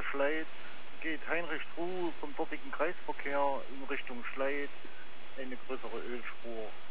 Schleid geht Heinrich-Ruh vom dortigen Kreisverkehr in Richtung Schleid eine größere Ölspur.